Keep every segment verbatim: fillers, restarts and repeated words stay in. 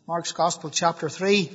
Mark's Gospel, chapter three.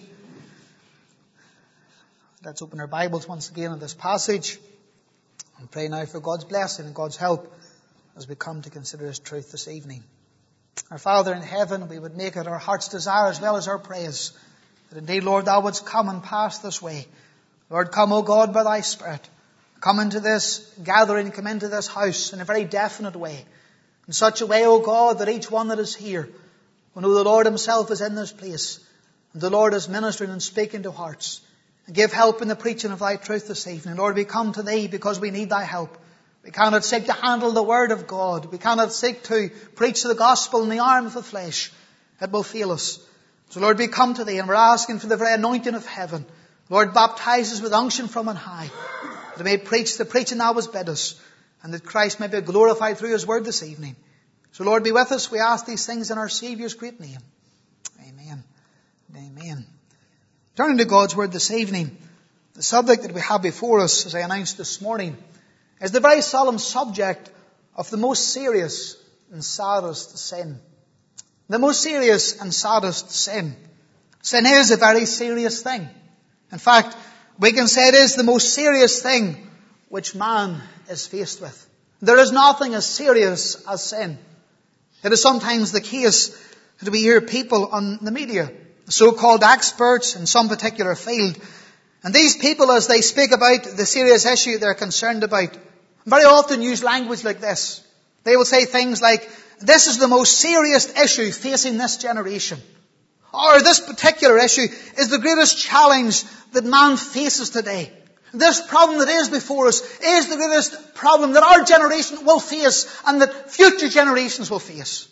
Let's open our Bibles once again in this passage and pray now for God's blessing and God's help as we come to consider His truth this evening. Our Father in heaven, we would make it our heart's desire as well as our praise that indeed, Lord, Thou wouldst come and pass this way. Lord, come, O God, by Thy Spirit. Come into this gathering, come into this house in a very definite way. In such a way, O God, that each one that is here will know the Lord Himself is in this place. And the Lord is ministering and speaking to hearts. And give help in the preaching of Thy truth this evening. Lord, we come to Thee because we need Thy help. We cannot seek to handle the Word of God. We cannot seek to preach the gospel in the arm of the flesh. It will fail us. So Lord, we come to Thee and we're asking for the very anointing of heaven. Lord, baptize us with unction from on high. That we may preach the preaching Thou hast bid us. And that Christ may be glorified through His Word this evening. So Lord, be with us. We ask these things in our Saviour's great name. Amen. Amen. Turning to God's Word this evening, the subject that we have before us, as I announced this morning, is the very solemn subject of the most serious and saddest sin. The most serious and saddest sin. Sin is a very serious thing. In fact, we can say it is the most serious thing which man is faced with. There is nothing as serious as sin. It is sometimes the case that we hear people on the media, so-called experts in some particular field, and these people, as they speak about the serious issue they're concerned about, very often use language like this. They will say things like, this is the most serious issue facing this generation. Or this particular issue is the greatest challenge that man faces today. This problem that is before us is the greatest problem that our generation will face and that future generations will face.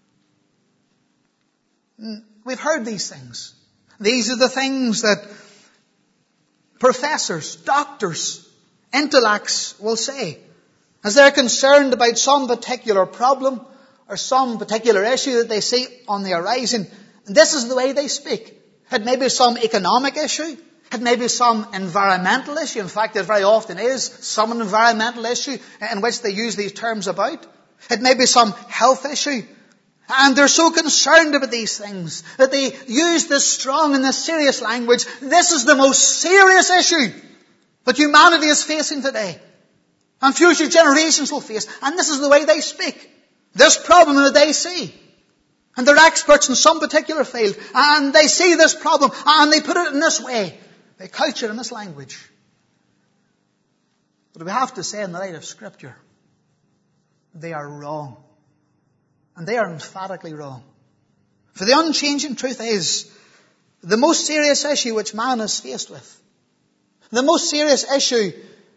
We've heard these things. These are the things that professors, doctors, intellects will say as they're concerned about some particular problem or some particular issue that they see on the horizon. And this is the way they speak. It may be some economic issue. It may be some environmental issue. In fact, it very often is some environmental issue in which they use these terms about. It may be some health issue. And they're so concerned about these things that they use this strong and this serious language. This is the most serious issue that humanity is facing today. And future generations will face. And this is the way they speak. This problem that they see. And they're experts in some particular field. And they see this problem. And they put it in this way. They couch it in this language. But we have to say in the light of Scripture, they are wrong. And they are emphatically wrong. For the unchanging truth is, the most serious issue which man is faced with, the most serious issue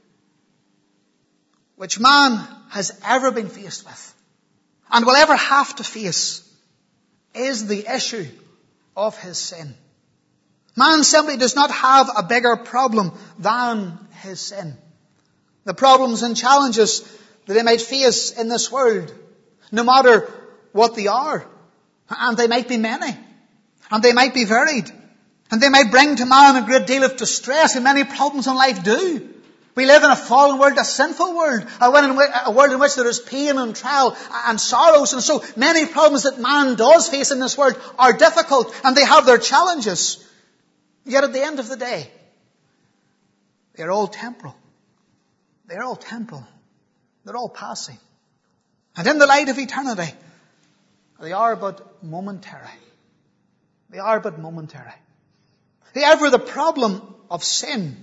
which man has ever been faced with, and will ever have to face, is the issue of his sin. Man simply does not have a bigger problem than his sin. The problems and challenges that he might face in this world, no matter what they are, and they might be many, and they might be varied, and they might bring to man a great deal of distress, and many problems in life do. We live in a fallen world, a sinful world, a world in which there is pain and trial and sorrows, and so many problems that man does face in this world are difficult, and they have their challenges. Yet at the end of the day, they're all temporal. They're all temporal. They're all passing. And in the light of eternity, they are but momentary. They are but momentary. However, the problem of sin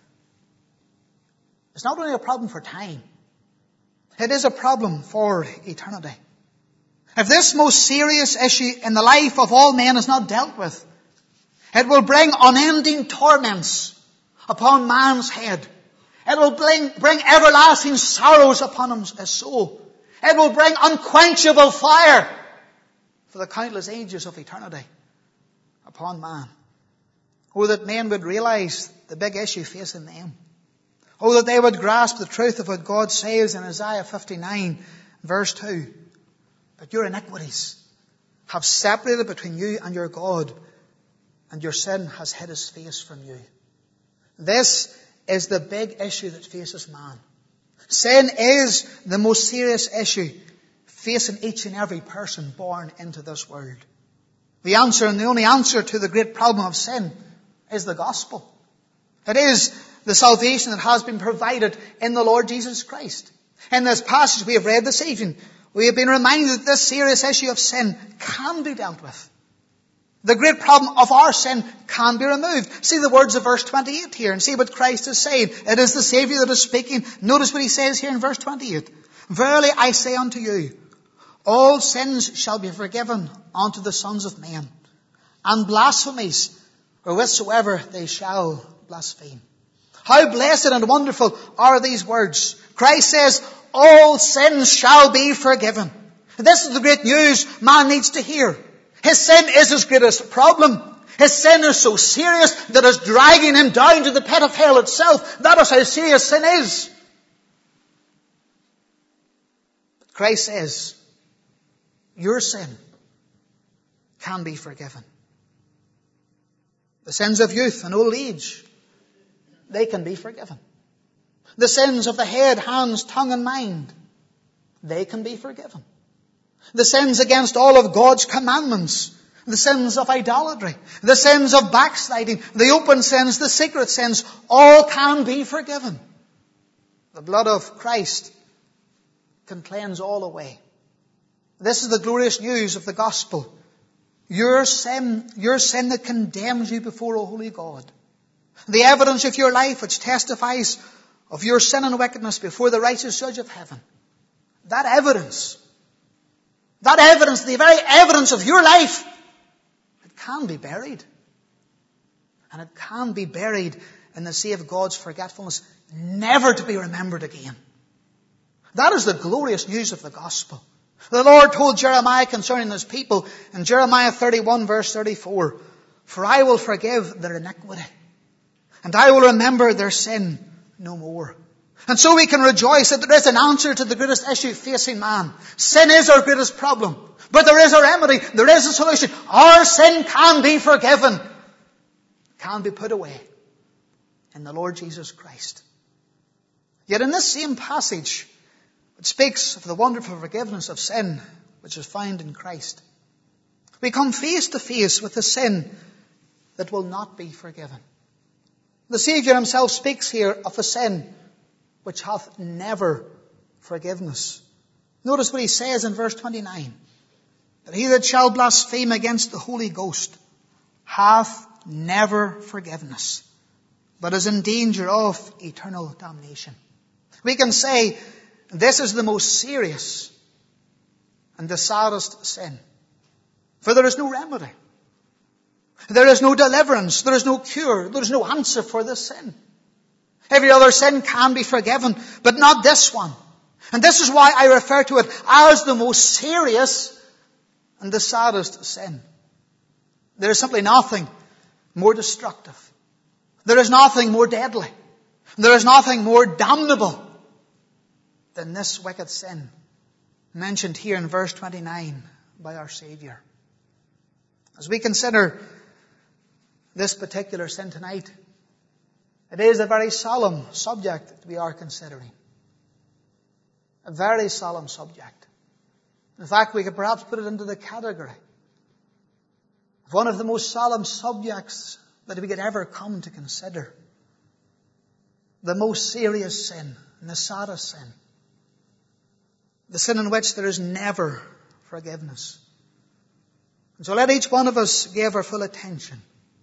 is not only a problem for time, it is a problem for eternity. If this most serious issue in the life of all men is not dealt with, it will bring unending torments upon man's head. It will bring, bring everlasting sorrows upon his soul. It will bring unquenchable fire for the countless ages of eternity upon man. Oh, that men would realize the big issue facing them. Oh, that they would grasp the truth of what God says in Isaiah fifty-nine, verse two. But your iniquities have separated between you and your God, and your sin has hid His face from you. This is the big issue that faces man. Sin is the most serious issue facing each and every person born into this world. The answer, and the only answer to the great problem of sin, is the gospel. It is the salvation that has been provided in the Lord Jesus Christ. In this passage we have read this evening, we have been reminded that this serious issue of sin can be dealt with. The great problem of our sin can be removed. See the words of verse twenty-eight here and see what Christ is saying. It is the Saviour that is speaking. Notice what he says here in verse twenty-eight. Verily I say unto you, all sins shall be forgiven unto the sons of men, and blasphemies wherewithsoever they shall blaspheme. How blessed and wonderful are these words. Christ says, all sins shall be forgiven. This is the great news man needs to hear. His sin is his greatest problem. His sin is so serious that it's dragging him down to the pit of hell itself. That is how serious sin is. But Christ says, your sin can be forgiven. The sins of youth and old age, they can be forgiven. The sins of the head, hands, tongue and mind, they can be forgiven. The sins against all of God's commandments, the sins of idolatry, the sins of backsliding, the open sins, the secret sins, all can be forgiven. The blood of Christ can cleanse all away. This is the glorious news of the gospel. Your sin, your sin that condemns you before a holy God. The evidence of your life which testifies of your sin and wickedness before the righteous judge of heaven. That evidence, that evidence, the very evidence of your life, it can be buried. And it can be buried in the sea of God's forgetfulness, never to be remembered again. That is the glorious news of the gospel. The Lord told Jeremiah concerning his people in Jeremiah thirty-one verse thirty-four, for I will forgive their iniquity, and I will remember their sin no more. And so we can rejoice that there is an answer to the greatest issue facing man. Sin is our greatest problem, but there is a remedy, there is a solution. Our sin can be forgiven, can be put away in the Lord Jesus Christ. Yet in this same passage, it speaks of the wonderful forgiveness of sin which is found in Christ. We come face to face with the sin that will not be forgiven. The Saviour himself speaks here of a sin which hath never forgiveness. Notice what he says in verse twenty-nine. That he that shall blaspheme against the Holy Ghost hath never forgiveness, but is in danger of eternal damnation. We can say this is the most serious and the saddest sin. For there is no remedy. There is no deliverance. There is no cure. There is no answer for this sin. Every other sin can be forgiven, but not this one. And this is why I refer to it as the most serious and the saddest sin. There is simply nothing more destructive. There is nothing more deadly. There is nothing more damnable than this wicked sin mentioned here in verse twenty-nine by our Saviour. As we consider this particular sin tonight, it is a very solemn subject that we are considering. A very solemn subject. In fact, we could perhaps put it into the category of one of the most solemn subjects that we could ever come to consider. The most serious sin and the saddest sin. The sin in which there is never forgiveness. And so let each one of us give our full attention.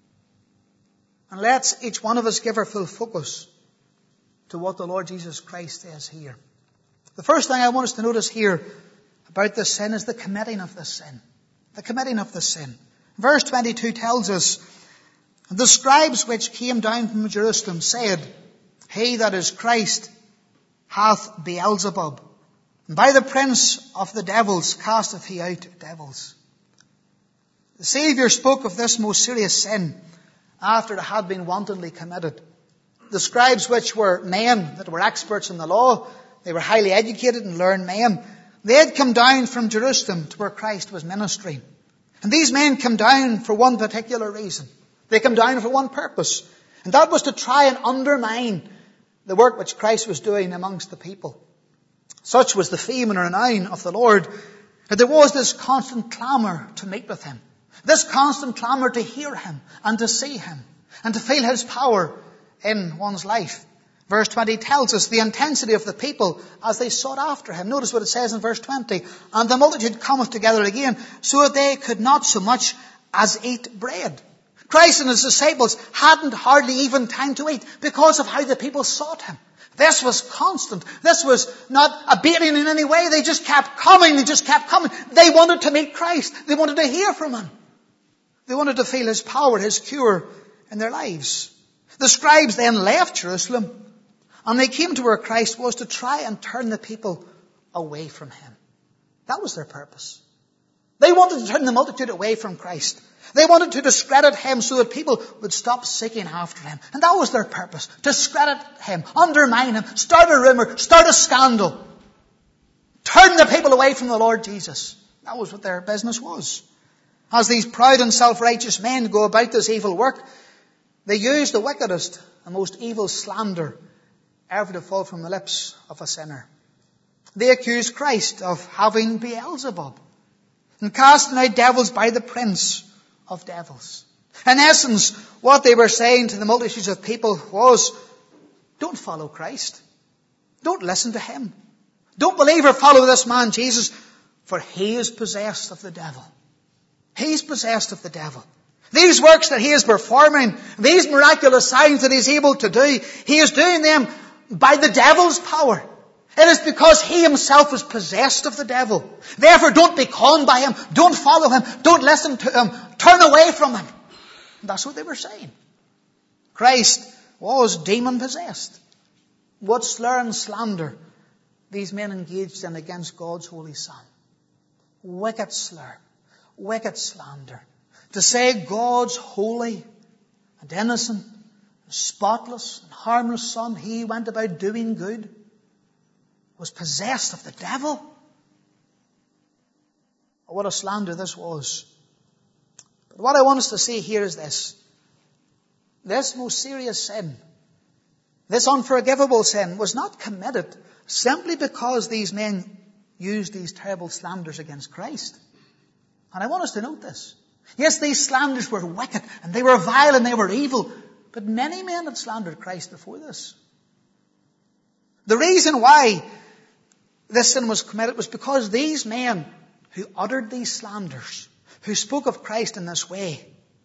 And let each one of us give our full focus to what the Lord Jesus Christ says here. The first thing I want us to notice here about this sin is the committing of this sin. The committing of this sin. Verse twenty-two tells us, the scribes which came down from Jerusalem said, he that is Christ hath Beelzebub, and by the prince of the devils casteth he out devils. The Saviour spoke of this most serious sin after it had been wantonly committed. The scribes, which were men that were experts in the law, they were highly educated and learned men, they had come down from Jerusalem to where Christ was ministering. And these men come down for one particular reason. They come down for one purpose. And that was to try and undermine the work which Christ was doing amongst the people. Such was the fame and renown of the Lord, that there was this constant clamour to meet with him. This constant clamor to hear him and to see him and to feel his power in one's life. Verse twenty tells us the intensity of the people as they sought after him. Notice what it says in verse twenty. And the multitude cometh together again, so that they could not so much as eat bread. Christ and his disciples hadn't hardly even time to eat because of how the people sought him. This was constant. This was not abating in any way. They just kept coming. They just kept coming. They wanted to meet Christ. They wanted to hear from him. They wanted to feel his power, his cure in their lives. The scribes then left Jerusalem, and they came to where Christ was to try and turn the people away from him. That was their purpose. They wanted to turn the multitude away from Christ. They wanted to discredit him so that people would stop seeking after him. And that was their purpose. Discredit him, undermine him, start a rumor, start a scandal. Turn the people away from the Lord Jesus. That was what their business was. As these proud and self-righteous men go about this evil work, they use the wickedest and most evil slander ever to fall from the lips of a sinner. They accuse Christ of having Beelzebub and casting out devils by the prince of devils. In essence, what they were saying to the multitudes of people was, don't follow Christ. Don't listen to him. Don't believe or follow this man Jesus, for he is possessed of the devil. He's possessed of the devil. These works that he is performing, these miraculous signs that he's able to do, he is doing them by the devil's power. It is because he himself is possessed of the devil. Therefore, don't be conned by him. Don't follow him. Don't listen to him. Turn away from him. And that's what they were saying. Christ was demon-possessed. What slur and slander these men engaged in against God's Holy Son. Wicked slur. Wicked slander. To say God's holy and innocent, spotless and harmless Son, he went about doing good, was possessed of the devil. What a slander this was. But what I want us to see here is this. This most serious sin, this unforgivable sin, was not committed simply because these men used these terrible slanders against Christ. And I want us to note this. Yes, these slanders were wicked and they were vile and they were evil. But many men had slandered Christ before this. The reason why this sin was committed was because these men who uttered these slanders, who spoke of Christ in this way,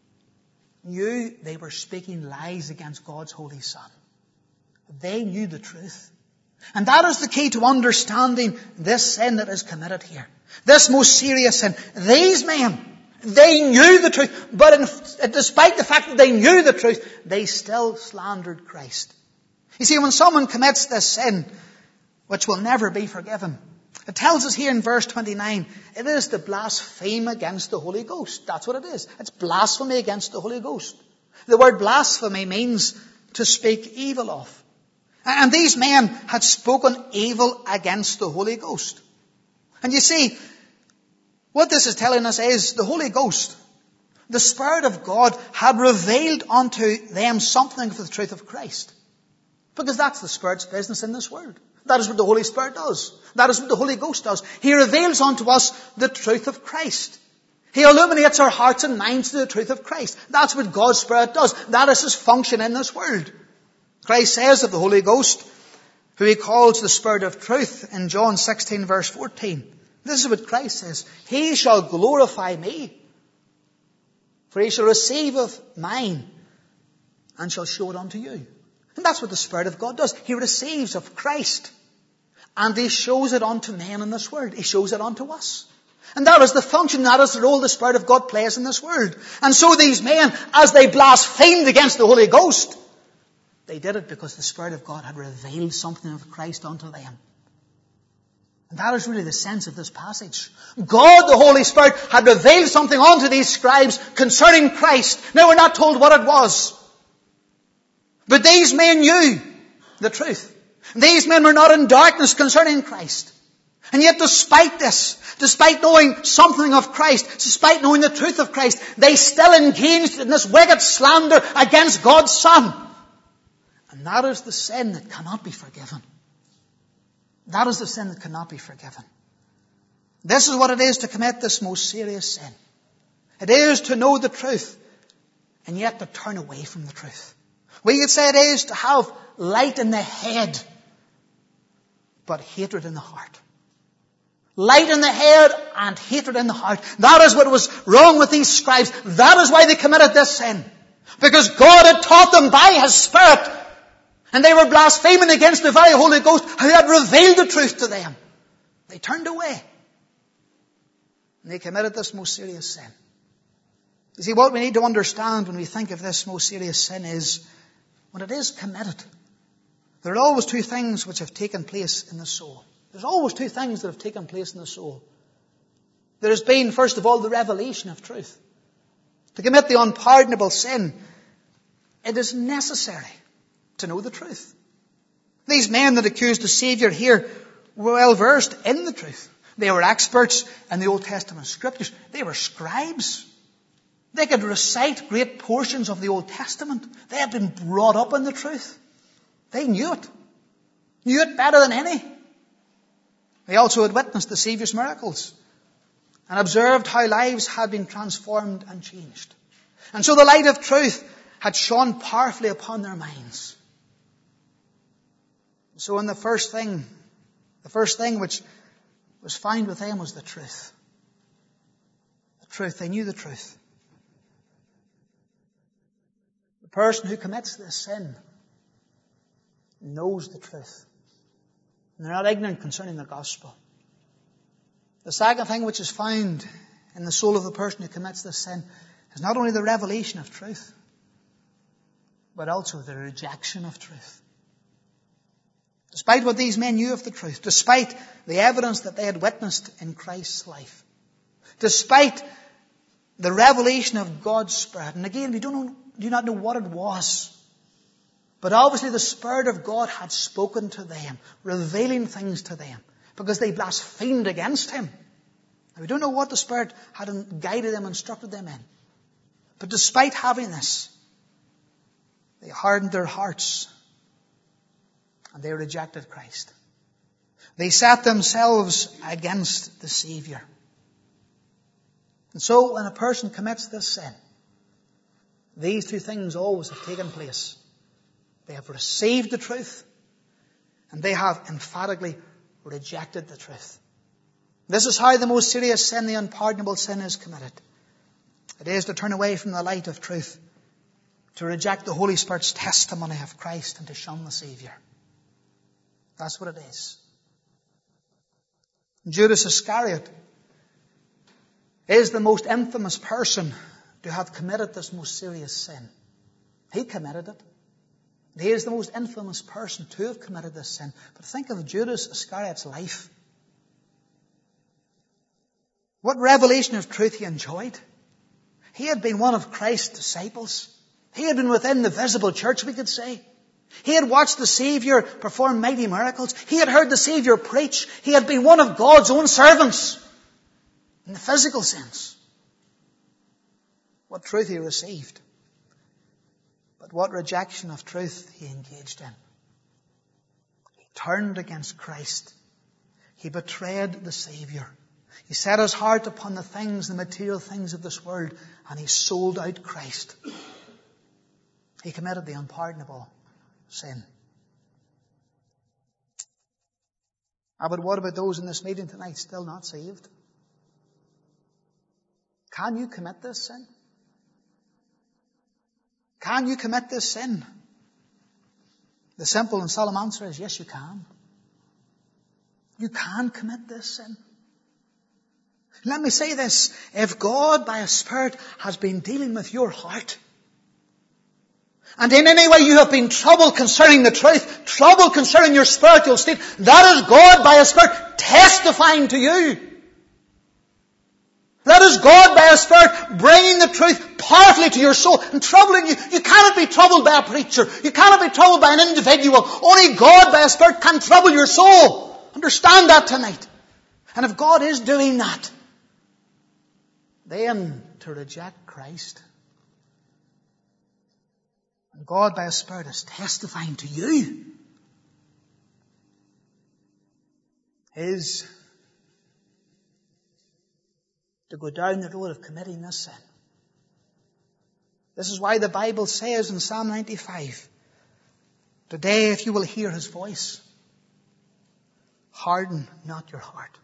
knew they were speaking lies against God's Holy Son. They knew the truth. And that is the key to understanding this sin that is committed here. This most serious sin. These men, they knew the truth, but in, despite the fact that they knew the truth, they still slandered Christ. You see, when someone commits this sin, which will never be forgiven, it tells us here in verse twenty-nine, it is to blaspheme against the Holy Ghost. That's what it is. It's blasphemy against the Holy Ghost. The word blasphemy means to speak evil of. And these men had spoken evil against the Holy Ghost. And you see, what this is telling us is the Holy Ghost, the Spirit of God, had revealed unto them something of the truth of Christ. Because that's the Spirit's business in this world. That is what the Holy Spirit does. That is what the Holy Ghost does. He reveals unto us the truth of Christ. He illuminates our hearts and minds to the truth of Christ. That's what God's Spirit does. That is his function in this world. Christ says of the Holy Ghost, who he calls the Spirit of truth in John sixteen verse fourteen. This is what Christ says. He shall glorify me, for he shall receive of mine and shall show it unto you. And that's what the Spirit of God does. He receives of Christ and he shows it unto men in this world. He shows it unto us. And that is the function, that is the role the Spirit of God plays in this world. And so these men, as they blasphemed against the Holy Ghost, they did it because the Spirit of God had revealed something of Christ unto them. And that is really the sense of this passage. God, the Holy Spirit, had revealed something unto these scribes concerning Christ. Now we're not told what it was. But these men knew the truth. These men were not in darkness concerning Christ. And yet despite this, despite knowing something of Christ, despite knowing the truth of Christ, they still engaged in this wicked slander against God's Son. And that is the sin that cannot be forgiven. That is the sin that cannot be forgiven. This is what it is to commit this most serious sin. It is to know the truth and yet to turn away from the truth. We could say it is to have light in the head, but hatred in the heart. Light in the head and hatred in the heart. That is what was wrong with these scribes. That is why they committed this sin. Because God had taught them by His Spirit. And they were blaspheming against the very Holy Ghost who had revealed the truth to them. They turned away. And they committed this most serious sin. You see, what we need to understand when we think of this most serious sin is, when it is committed, there are always two things which have taken place in the soul. There's always two things that have taken place in the soul. There has been, first of all, the revelation of truth. To commit the unpardonable sin, it is necessary to know the truth. These men that accused the Saviour here were well versed in the truth. They were experts in the Old Testament Scriptures. They were scribes. They could recite great portions of the Old Testament. They had been brought up in the truth. They knew it. Knew it better than any. They also had witnessed the Saviour's miracles and observed how lives had been transformed and changed. And so the light of truth had shone powerfully upon their minds. So in the first thing, the first thing which was found with them was the truth. The truth. They knew the truth. The person who commits this sin knows the truth. And they're not ignorant concerning the gospel. The second thing which is found in the soul of the person who commits this sin is not only the revelation of truth, but also the rejection of truth. Despite what these men knew of the truth, despite the evidence that they had witnessed in Christ's life, despite the revelation of God's Spirit, and again, we don't know, do not know what it was, but obviously the Spirit of God had spoken to them, revealing things to them, because they blasphemed against Him. Now, we don't know what the Spirit had guided them, instructed them in. But despite having this, they hardened their hearts and they rejected Christ. They set themselves against the Saviour. And so when a person commits this sin, these two things always have taken place. They have received the truth and they have emphatically rejected the truth. This is how the most serious sin, the unpardonable sin, is committed. It is to turn away from the light of truth, to reject the Holy Spirit's testimony of Christ, and to shun the Saviour. That's what it is. Judas Iscariot is the most infamous person to have committed this most serious sin. He committed it. He is the most infamous person to have committed this sin. But think of Judas Iscariot's life. What revelation of truth he enjoyed. He had been one of Christ's disciples. He had been within the visible church, we could say. He had watched the Saviour perform mighty miracles. He had heard the Saviour preach. He had been one of God's own servants in the physical sense. What truth he received. But what rejection of truth he engaged in. He turned against Christ. He betrayed the Saviour. He set his heart upon the things, the material things of this world, and he sold out Christ. He committed the unpardonable sin. Ah, but what about those in this meeting tonight still not saved? Can you commit this sin? Can you commit this sin? The simple and solemn answer is yes, you can. You can commit this sin. Let me say this. If God by His Spirit has been dealing with your heart, and in any way you have been troubled concerning the truth, troubled concerning your spiritual state, that is God by His Spirit testifying to you. That is God by His Spirit bringing the truth powerfully to your soul and troubling you. You cannot be troubled by a preacher. You cannot be troubled by an individual. Only God by His Spirit can trouble your soul. Understand that tonight. And if God is doing that, then to reject Christ, and God by His Spirit is testifying to you, is to go down the road of committing this sin. This is why the Bible says in Psalm ninety-five, today if you will hear his voice, harden not your heart.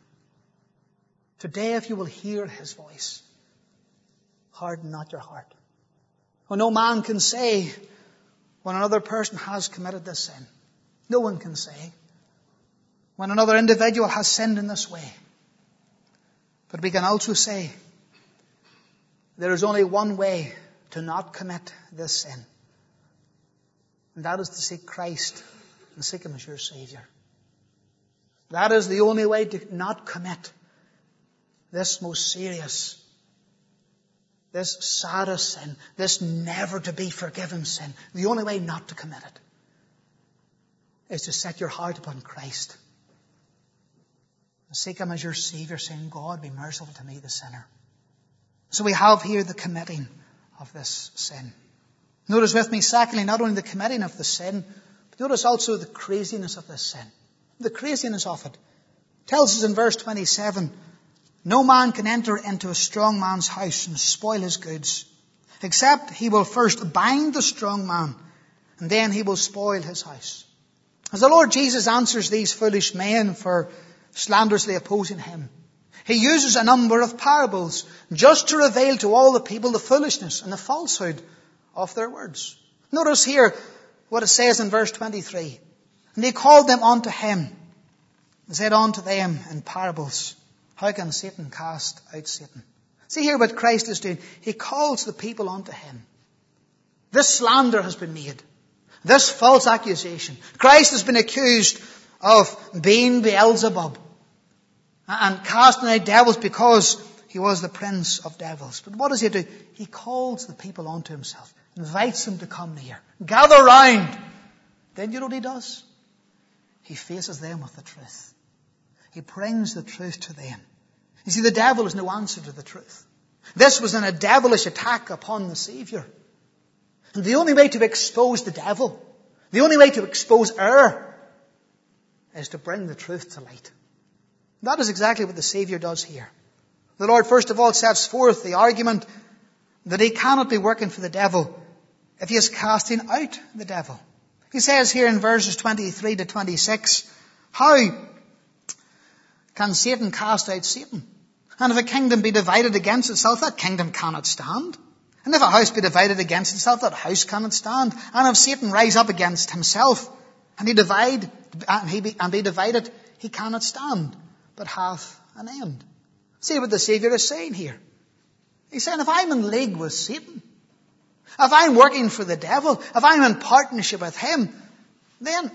Today if you will hear his voice, harden not your heart. For no man can say when another person has committed this sin. No one can say when another individual has sinned in this way. But we can also say there is only one way to not commit this sin. And that is to seek Christ and seek him as your Savior. That is the only way to not commit this most serious, this saddest sin, this never to be forgiven sin. The only way not to commit it is to set your heart upon Christ. And seek him as your Savior, saying, God, be merciful to me, the sinner. So we have here the committing of this sin. Notice with me, secondly, not only the committing of the sin, but notice also the craziness of this sin. The craziness of it. It tells us in verse twenty-seven, no man can enter into a strong man's house and spoil his goods, except he will first bind the strong man, and then he will spoil his house. As the Lord Jesus answers these foolish men for slanderously opposing him, he uses a number of parables just to reveal to all the people the foolishness and the falsehood of their words. Notice here what it says in verse twenty-three. And he called them unto him and said unto them in parables, how can Satan cast out Satan? See here what Christ is doing. He calls the people unto him. This slander has been made. This false accusation. Christ has been accused of being Beelzebub and casting out devils because he was the prince of devils. But what does he do? He calls the people unto himself, invites them to come near, gather round. Then you know what he does? He faces them with the truth. He brings the truth to them. You see, the devil is no answer to the truth. This was in a devilish attack upon the Savior. And the only way to expose the devil, the only way to expose error, is to bring the truth to light. That is exactly what the Savior does here. The Lord, first of all, sets forth the argument that he cannot be working for the devil if he is casting out the devil. He says here in verses twenty-three to twenty-six, how can Satan cast out Satan? And if a kingdom be divided against itself, that kingdom cannot stand. And if a house be divided against itself, that house cannot stand. And if Satan rise up against himself, and he divide, and he be, and be divided, he cannot stand, but hath an end. See what the Savior is saying here. He's saying, if I'm in league with Satan, if I'm working for the devil, if I'm in partnership with him, then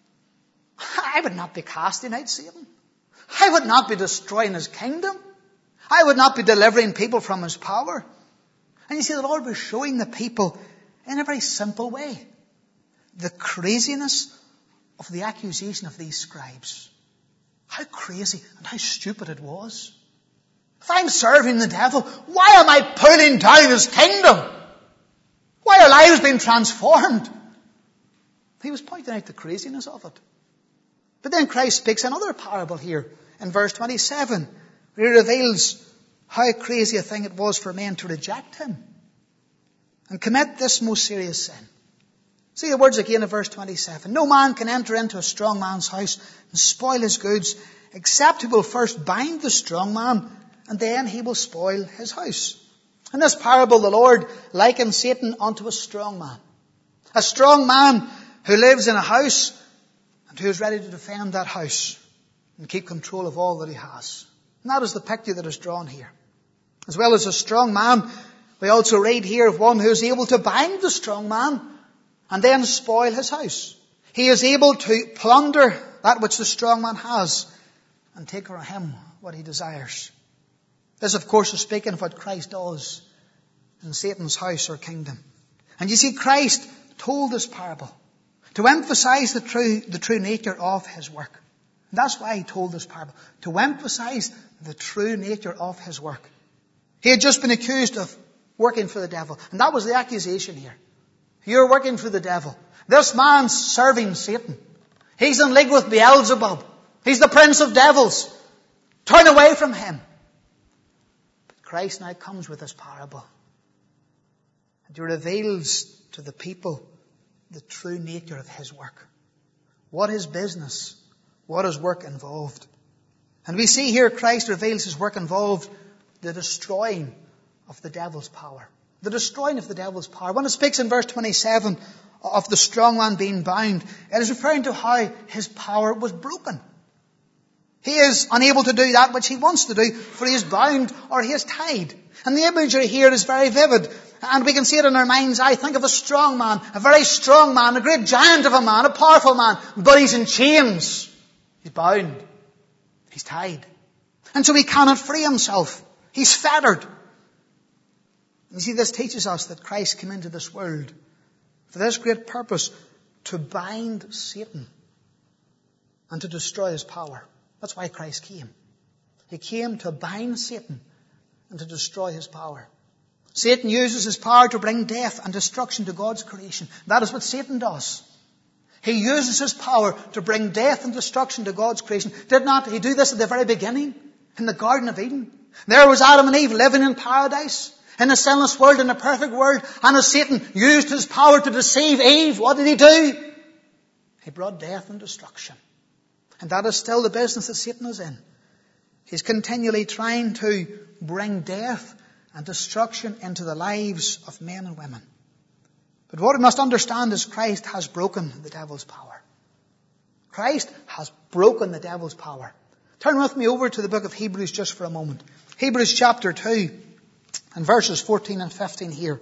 I would not be casting out Satan. I would not be destroying his kingdom. I would not be delivering people from his power. And you see, the Lord was showing the people in a very simple way the craziness of the accusation of these scribes. How crazy and how stupid it was. If I'm serving the devil, why am I pulling down his kingdom? Why are lives being transformed? He was pointing out the craziness of it. But then Christ speaks another parable here in verse twenty-seven, where he reveals how crazy a thing it was for men to reject him and commit this most serious sin. See the words again of verse twenty-seven. No man can enter into a strong man's house and spoil his goods, except he will first bind the strong man, and then he will spoil his house. In this parable, the Lord likens Satan unto a strong man. A strong man who lives in a house and who is ready to defend that house and keep control of all that he has. And that is the picture that is drawn here. As well as a strong man, we also read here of one who is able to bind the strong man and then spoil his house. He is able to plunder that which the strong man has and take from him what he desires. This, of course, is speaking of what Christ does in Satan's house or kingdom. And you see, Christ told this parable to emphasize the true, the true nature of his work. And that's why he told this parable, to emphasize the true nature of his work. He had just been accused of working for the devil. And that was the accusation here. You're working for the devil. This man's serving Satan. He's in league with Beelzebub. He's the prince of devils. Turn away from him. But Christ now comes with this parable. He reveals to the people the true nature of his work. What his business, what his work involved. And we see here Christ reveals his work involved the destroying of the devil's power. The destroying of the devil's power. When it speaks in verse twenty-seven of the strong man being bound, it is referring to how his power was broken. He is unable to do that which he wants to do, for he is bound or he is tied. And the imagery here is very vivid. And we can see it in our mind's eye. Think of a strong man, a very strong man, a great giant of a man, a powerful man. But he's in chains. He's bound. He's tied. And so he cannot free himself. He's fettered. You see, this teaches us that Christ came into this world for this great purpose, to bind Satan and to destroy his power. That's why Christ came. He came to bind Satan and to destroy his power. Satan uses his power to bring death and destruction to God's creation. That is what Satan does. He uses his power to bring death and destruction to God's creation. Did not he do this at the very beginning? In the Garden of Eden? There was Adam and Eve living in paradise, in a sinless world, in a perfect world. And as Satan used his power to deceive Eve, what did he do? He brought death and destruction. And that is still the business that Satan is in. He's continually trying to bring death and destruction into the lives of men and women. But what we must understand is Christ has broken the devil's power. Christ has broken the devil's power. Turn with me over to the book of Hebrews just for a moment. Hebrews chapter two and verses fourteen and fifteen here.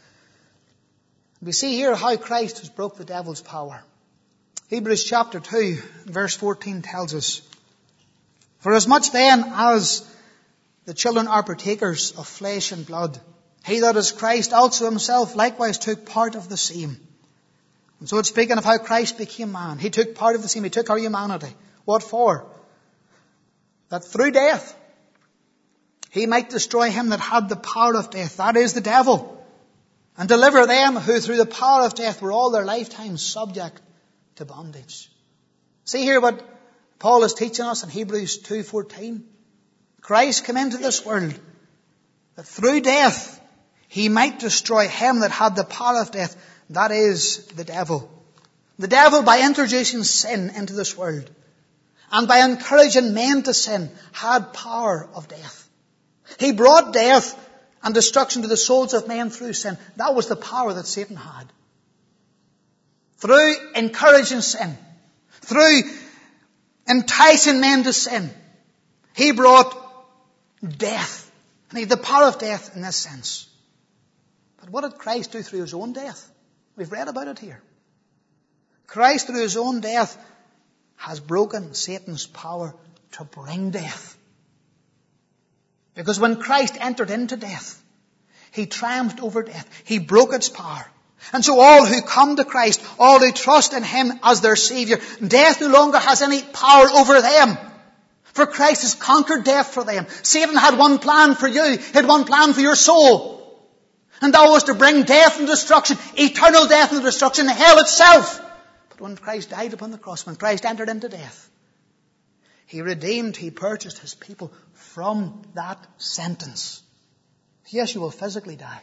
We see here how Christ has broke the devil's power. Hebrews chapter two verse fourteen tells us, "For as much then as the children are partakers of flesh and blood, he that is Christ also himself likewise took part of the same." And so it's speaking of how Christ became man. He took part of the same. He took our humanity. What for? That through death, he might destroy him that had the power of death, that is the devil, and deliver them who through the power of death were all their lifetimes subject to bondage. See here what Paul is teaching us in Hebrews two fourteen. Christ came into this world that through death he might destroy him that had the power of death, that is the devil. The devil, by introducing sin into this world and by encouraging men to sin, had power of death. He brought death and destruction to the souls of men through sin. That was the power that Satan had. Through encouraging sin, through enticing men to sin, he brought death. And he had the power of death in this sense. But what did Christ do through his own death? We've read about it here. Christ through his own death has broken Satan's power to bring death. Because when Christ entered into death, he triumphed over death. He broke its power. And so all who come to Christ, all who trust in him as their Savior, death no longer has any power over them. For Christ has conquered death for them. Satan had one plan for you. He had one plan for your soul. And that was to bring death and destruction, eternal death and destruction, hell itself. But when Christ died upon the cross, when Christ entered into death, he redeemed, he purchased his people from that sentence. Yes, you will physically die.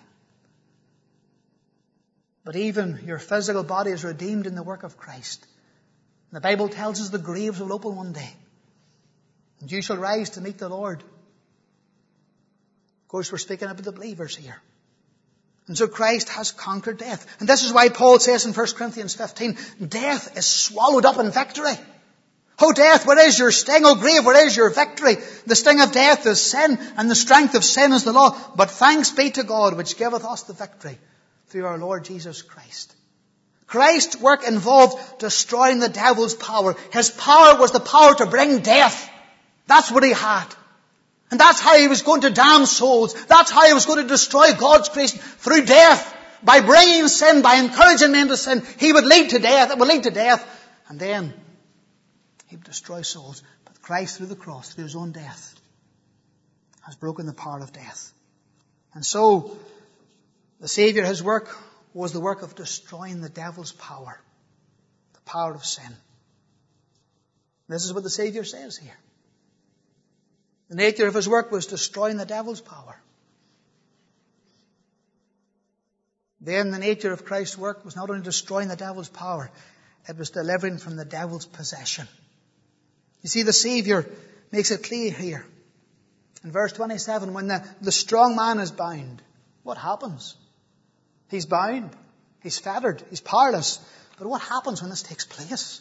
But even your physical body is redeemed in the work of Christ. The Bible tells us the graves will open one day. And you shall rise to meet the Lord. Of course, we're speaking about the believers here. And so Christ has conquered death. And this is why Paul says in First Corinthians fifteen, death is swallowed up in victory. Oh death, where is your sting? Oh grave, where is your victory? The sting of death is sin, and the strength of sin is the law. But thanks be to God, which giveth us the victory through our Lord Jesus Christ. Christ's work involved destroying the devil's power. His power was the power to bring death. That's what he had. And that's how he was going to damn souls. That's how he was going to destroy God's creation through death. By bringing sin, by encouraging men to sin, he would lead to death. It would lead to death. And then he would destroy souls. But Christ through the cross, through his own death, has broken the power of death. And so, the Savior, his work was the work of destroying the devil's power. The power of sin. This is what the Savior says here. The nature of his work was destroying the devil's power. Then the nature of Christ's work was not only destroying the devil's power, it was delivering from the devil's possession. You see, the Savior makes it clear here. In verse twenty-seven, when the, the strong man is bound, what happens? He's bound. He's fettered. He's powerless. But what happens when this takes place?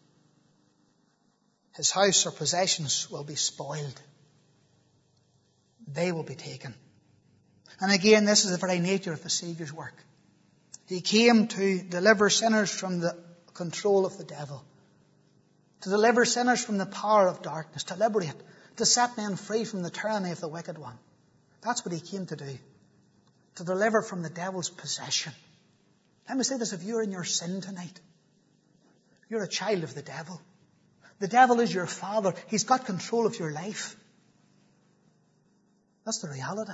His house or possessions will be spoiled. They will be taken. And again, this is the very nature of the Saviour's work. He came to deliver sinners from the control of the devil, to deliver sinners from the power of darkness, to liberate, to set men free from the tyranny of the wicked one. That's what he came to do, to deliver from the devil's possession. Let me say this, if you're in your sin tonight, you're a child of the devil. The devil is your father. He's got control of your life. That's the reality.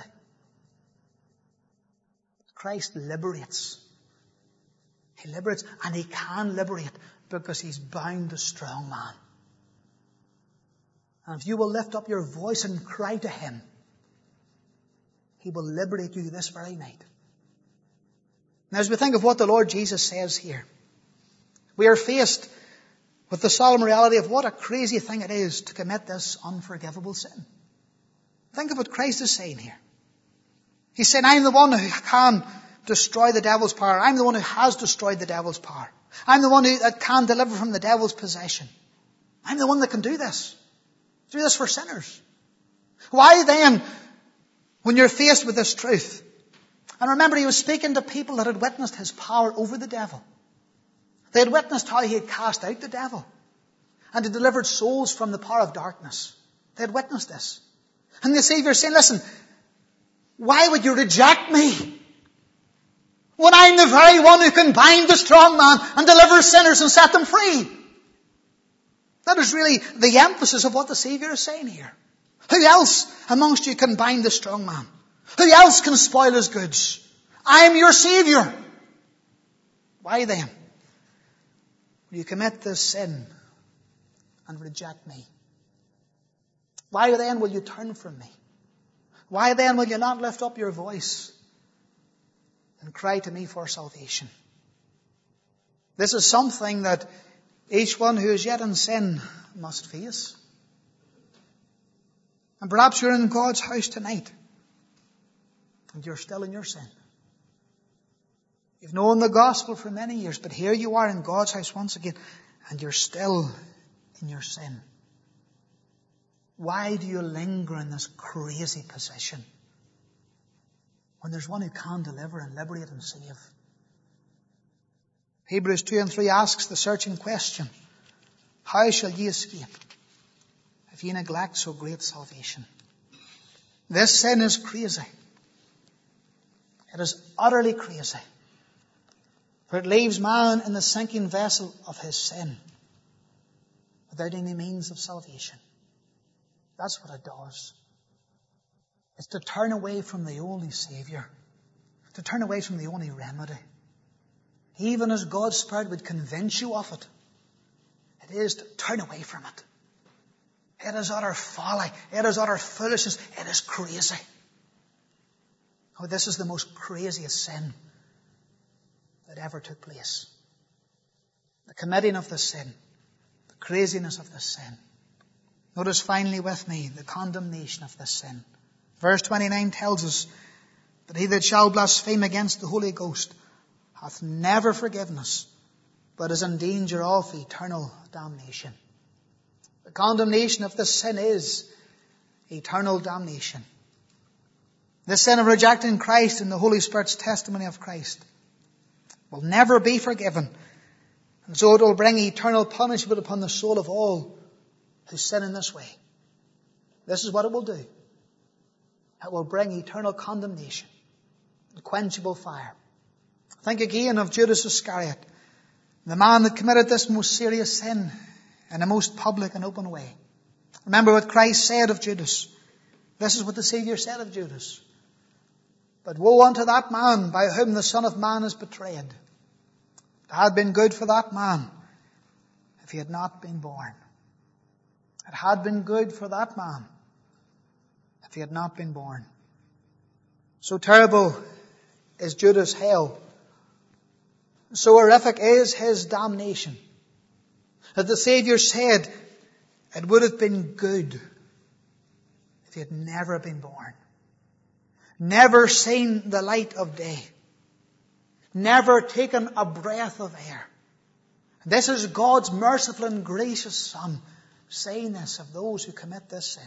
Christ liberates. He liberates, and he can liberate because he's bound the strong man. And if you will lift up your voice and cry to him, he will liberate you this very night. Now, as we think of what the Lord Jesus says here, we are faced with the solemn reality of what a crazy thing it is to commit this unforgivable sin. Think of what Christ is saying here. He's saying, I'm the one who can destroy the devil's power. I'm the one who has destroyed the devil's power. I'm the one who that can deliver from the devil's possession. I'm the one that can do this. Do this for sinners. Why then, when you're faced with this truth, and remember, he was speaking to people that had witnessed his power over the devil. They had witnessed how he had cast out the devil and had delivered souls from the power of darkness. They had witnessed this. And the Savior is saying, listen, why would you reject me when I'm the very one who can bind the strong man and deliver sinners and set them free? That is really the emphasis of what the Savior is saying here. Who else amongst you can bind the strong man? Who else can spoil his goods? I am your Savior. Why then will you commit this sin and reject me? Why then will you turn from me? Why then will you not lift up your voice and cry to me for salvation? This is something that each one who is yet in sin must face. And perhaps you're in God's house tonight and you're still in your sin. You've known the gospel for many years, but here you are in God's house once again and you're still in your sin. Why do you linger in this crazy position when there's one who can deliver and liberate and save? Hebrews two and three asks the searching question, how shall ye escape if ye neglect so great salvation? This sin is crazy. It is utterly crazy. For it leaves man in the sinking vessel of his sin without any means of salvation. That's what it does. It's to turn away from the only Savior. To turn away from the only remedy. Even as God's Spirit would convince you of it, it is to turn away from it. It is utter folly. It is utter foolishness. It is crazy. Oh, this is the most craziest sin that ever took place. The committing of the sin. The craziness of the sin. Notice finally with me the condemnation of this sin. Verse twenty-nine tells us that he that shall blaspheme against the Holy Ghost hath never forgiveness, but is in danger of eternal damnation. The condemnation of this sin is eternal damnation. The sin of rejecting Christ and the Holy Spirit's testimony of Christ will never be forgiven. And so it will bring eternal punishment upon the soul of all who sin in this way. This is what it will do. It will bring eternal condemnation, unquenchable fire. Think again of Judas Iscariot, the man that committed this most serious sin in a most public and open way. Remember what Christ said of Judas. This is what the Savior said of Judas. But woe unto that man by whom the Son of Man is betrayed. It had been good for that man if he had not been born. It had been good for that man if he had not been born. So terrible is Judas' hell So horrific is his damnation that the Saviour said it would have been good if he had never been born, never seen the light of day, never taken a breath of air. This is God's merciful and gracious Son saying this of those who commit this sin.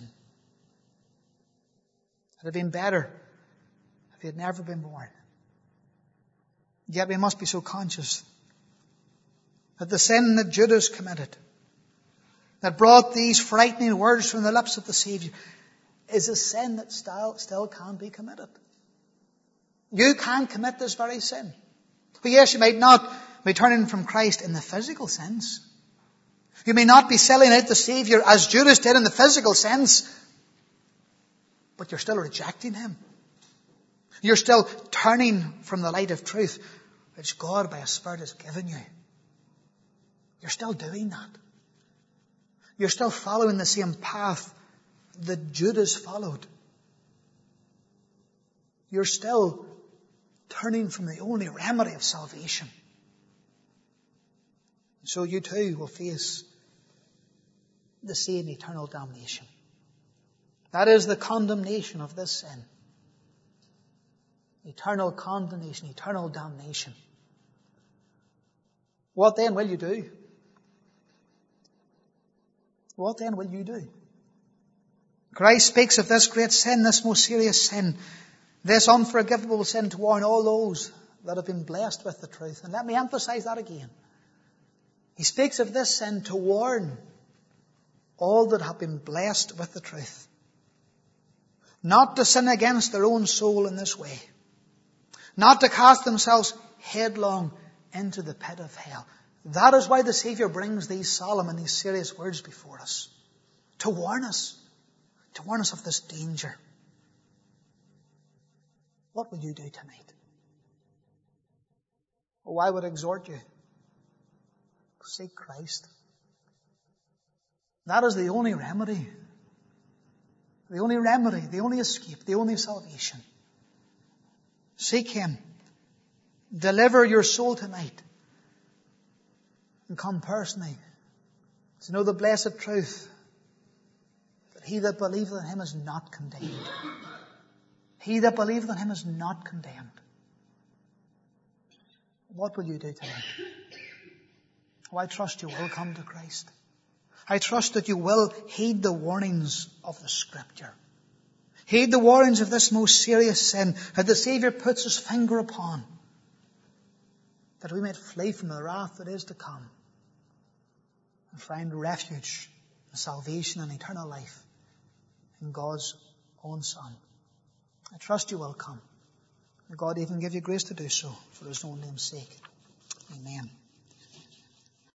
It would have been better if he had never been born. Yet we must be so conscious that the sin that Judas committed, that brought these frightening words from the lips of the Saviour, is a sin that still, still can be committed. You can commit this very sin. Well, yes, you might not be turning from Christ in the physical sense. You may not be selling out the Saviour as Judas did in the physical sense, but you're still rejecting him. You're still turning from the light of truth, which God by His Spirit has given you. You're still doing that. You're still following the same path that Judas followed. You're still turning from the only remedy of salvation. So you too will face the same eternal damnation. That is the condemnation of this sin. Eternal condemnation, eternal damnation. What then will you do? What then will you do? Christ speaks of this great sin, this most serious sin, this unforgivable sin, to warn all those that have been blessed with the truth. And let me emphasize that again. He speaks of this sin to warn all that have been blessed with the truth. Not to sin against their own soul in this way. Not to cast themselves headlong into the pit of hell. That is why the Saviour brings these solemn and these serious words before us. To warn us. To warn us of this danger. What will you do tonight? Oh, I would exhort you. Seek Christ. That is the only remedy. The only remedy, the only escape, the only salvation. Seek Him. Deliver your soul tonight. And come personally to know the blessed truth that he that believeth in Him is not condemned. He that believeth in Him is not condemned. What will you do tonight? Oh, I trust you will come to Christ. I trust that you will heed the warnings of the Scripture. Heed the warnings of this most serious sin that the Saviour puts His finger upon, that we might flee from the wrath that is to come and find refuge and salvation and eternal life in God's own Son. I trust you will come. May God even give you grace to do so for His own name's sake. Amen.